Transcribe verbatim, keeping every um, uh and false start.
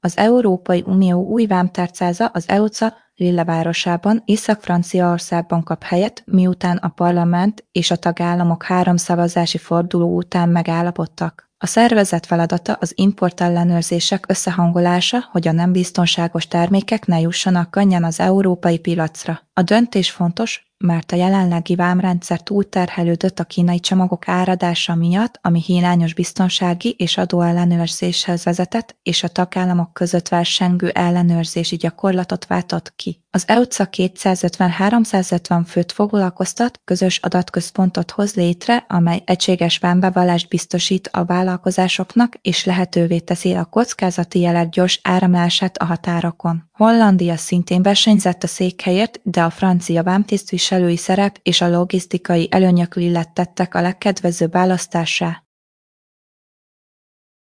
Az Európai Unió új vámtárcáza az é u cé á Lille városában, Észak-Franciaországban kap helyet, miután a parlament és a tagállamok három szavazási forduló után megállapodtak. A szervezet feladata az importellenőrzések összehangolása, hogy a nem biztonságos termékek ne jussanak könnyen az európai piacra. A döntés fontos, mert a jelenlegi vámrendszer túlterhelődött a kínai csomagok áradása miatt, ami hiányos biztonsági és adóellenőrzéshez vezetett, és a tagállamok között versengő ellenőrzési gyakorlatot váltott ki. Az é u cé á kétszázötven-háromszázötven főt foglalkoztat, közös adatközpontot hoz létre, amely egységes vámbevallást biztosít a vállalkozásoknak, és lehetővé teszi a kockázati jelek gyors áramlását a határokon. Hollandia szintén versenyzett a székhelyért, de a francia vámtisztviselői szerep és a logisztikai előnyök illettettek a legkedvezőbb választássá.